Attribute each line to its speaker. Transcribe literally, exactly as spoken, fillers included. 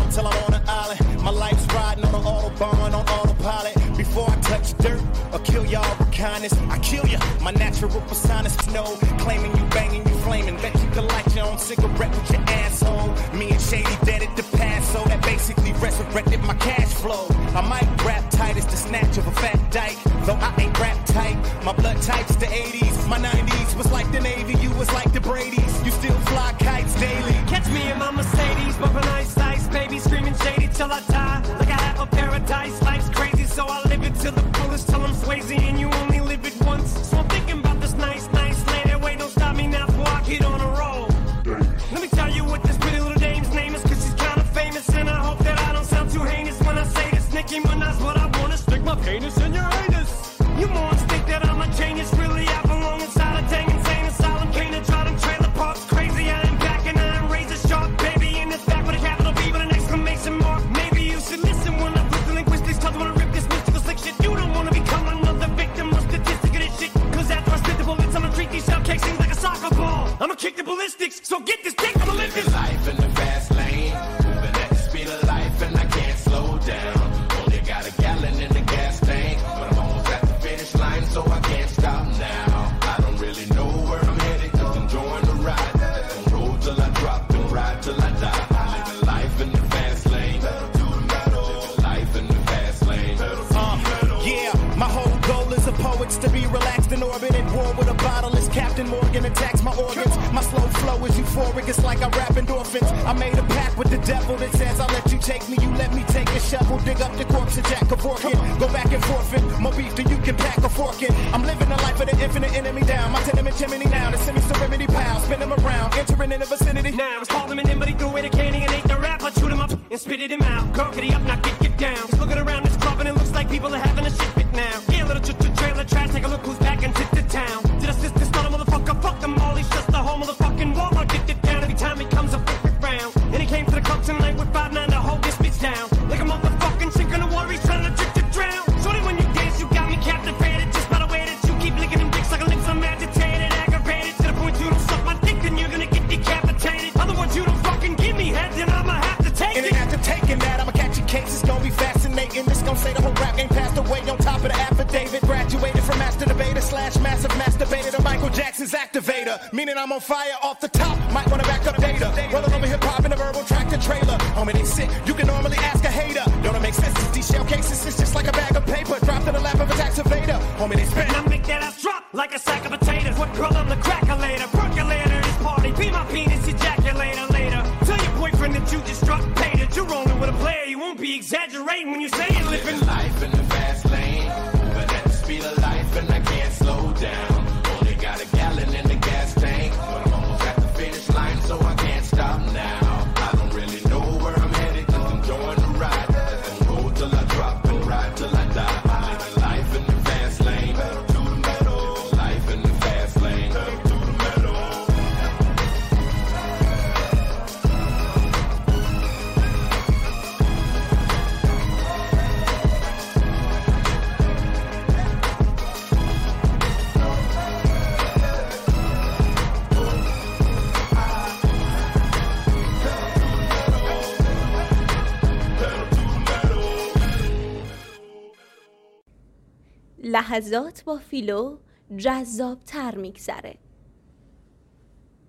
Speaker 1: till I'm on an island. My life's riding on an autobahn, on autopilot. Before I touch dirt or kill y'all with kindness, I kill ya. My natural persona is no claiming you banging, you flaming. Bet you can light your own cigarette with your asshole. Me and Shady dead at the past, so that basically resurrected my cash flow. I might rap tight as the snatch of a fat dyke, though I ain't rap tight. My blood type's the eighties, my nineties was like the Navy, you was like the Brady's. You still fly kites daily.
Speaker 2: Catch me in my Mercedes, bumping ice ice, baby screaming shady till I die. Like I have a paradise, life's crazy, so I live it till the fullest, till I'm Swayze, and you only live it once. So I'm thinking about this nice, nice lady. Wait, don't stop me now before I get on a roll. Let me tell you what this pretty little dame's name is, cause she's kinda famous, and I hope that I don't sound too heinous when I say this. Nicki Minaj, what I wanna stick my penis in your anus. You morons think that I'm a genius, really I belong inside a dang insane asylum. Can't draw them trailer parks crazy, I ain't back and I ain't razor sharp, baby. In this back with a capital B with an exclamation mark. Maybe you should listen when I put the linguistics, cause I wanna rip this mystical slick shit. You don't wanna become another victim or statistic of this shit, cause after I spit the bullets, I'ma treat these shell casings like a soccer ball. I'ma kick the ballistics, so get this dick, I'ma live this
Speaker 3: life in the fast lane, moving at the speed of life and I can't slow down. Only got a gallon in the gas tank, but I'm almost at the finish line, so I can't stop now. I don't really know where I'm headed, cause I'm enjoying the ride. Don't roll till I drop and ride till I die. I'm living life in the fast lane, living life in the fast lane.
Speaker 1: Uh, yeah, my whole goal is a poet's to be relaxed in orbit at war with a bottle as Captain Morgan attacks my organs. My slow flow is euphoric, it's like I rap endorphins. I made a pact with the devil that says I'll let you take me, you let me take a shovel, dig up the corpse of Jack Kevorkian, go back and forfeit, more beef than you can pack a fork in. I'm living the life of the infinite enemy down, my tenement chimney now, the semi-serenity pal, spin him around, entering in the vicinity.
Speaker 2: Now I was calling him in, but he threw away the candy and ate the rap. I chewed him up and spitted him out. Gurkity up, now get get down. He's looking around this club and it looks like people are having a shit fit now. Yeah, little ch-ch-trailer trash, take a look who's back and tip to town. Did I assist this other motherfucker? Fuck them all, he's just the whole motherfucking wall. I get it down every time he comes up with round. And he came to the club tonight with five nine to hold this bitch down. Like a motherfucking chick in the water, he's trying to trick to drown. Shorty, when you dance, you got me captivated. Just by the way that you keep licking them dicks like a lips, I'm agitated, aggravated. To the point you don't suck my dick, then you're gonna get decapitated. Otherwise, you don't fucking give me head, then I'ma have to take
Speaker 1: and
Speaker 2: it.
Speaker 1: And after taking that, I'ma catch a case, it's gonna be fascinating. This gonna say the whole rap game passed away on top of the affidavit. Graduated from master debater slash massive masturbator to Michael Jackson's activator. Meaning I'm on fire off the top, might wanna back up data. Rolling over hip-hop in a verbal tractor trailer. Homie, they sick, you can normally ask a hater. Don't it make sense? These shell cases, it's just like a bag of paper dropped in the lap of a tax evader. Homie, they spin.
Speaker 2: And I make that ass drop like a sack of potatoes. What girl on the cracker later? Percolator, this party, be my penis ejaculator later. Tell your boyfriend that you just struck, paid it. You're rolling with a player, you won't be exaggerating when you say it.
Speaker 3: Living life in the fast lane, moving at the speed of life and I can't slow down. Only got a gallon in the gas tank, but I'm almost at the finish line, so I can't stop now. I don't really know where I'm headed, cause I'm enjoying the ride. Don't roll till I drop and ride till I die. I'm living life in the fast lane, pedal to the metal. Living life in the fast lane, pedal to the metal.
Speaker 4: لحظات با فیلو جذاب تر میگذره.